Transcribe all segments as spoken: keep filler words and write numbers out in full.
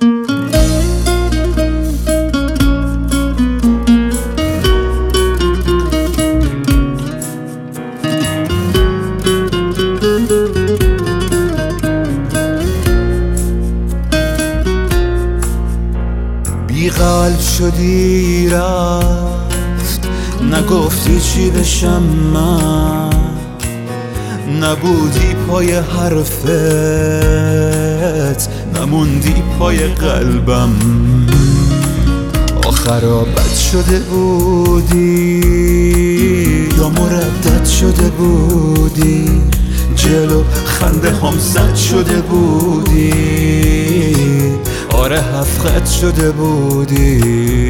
بی‌قلب شدی رفت، نگفتی چی بشم من، نبودی پای حرفت، نموندی پای قلبم. آخرا بد شده بودی یا مردد شده بودی، جلو خنده هم زد شده بودی، آره هفت شده بودی.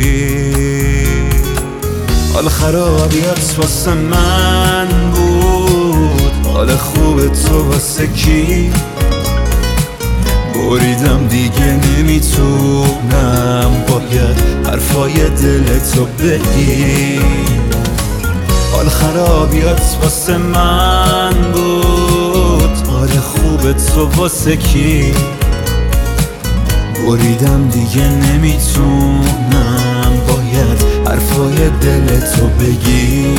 حال خرابیت واسه من بود، حال خوب تو واسه کی؟ بریدم دیگه نمیتونم، باید حرفای دلتو بگی. حال خرابیت واسه من بود، حال خوب تو واسه کی؟ بریدم دیگه نمیتونم، باید حرفای دلتو بگی.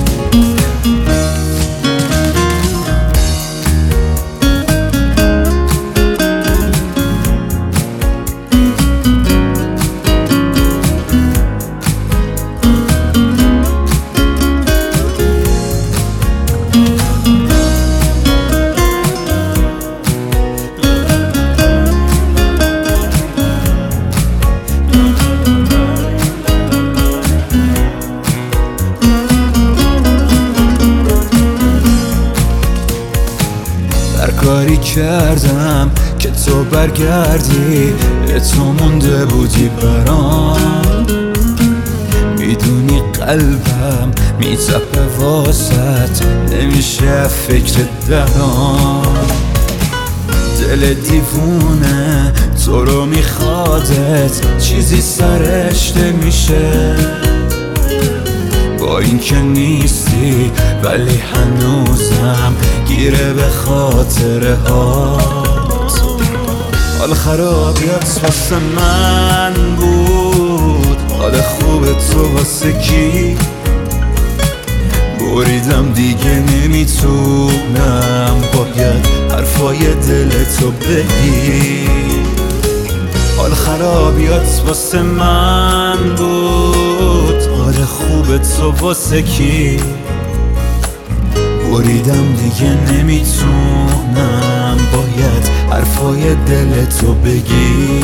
کاری کردم که تو برگردی، تو مونده بودی برام. میدونی قلبم میتپه واسط، نمیشه فکر درام. دل دیوونه تو رو میخوادت، چیزی سرش نمیشه. با این که نیستی ولی هنوزم گیره به خاطره هات. حال خرابیت واسه من بود، حال خوب تو واسه کی؟ بریدم دیگه نمیتونم، باید حرفای دلتو بگی. حال خرابیت واسه من بود، حال خوب تو واسه کی؟ بریدم دیگه نمیتونم، باید حرفای دلتو بگی.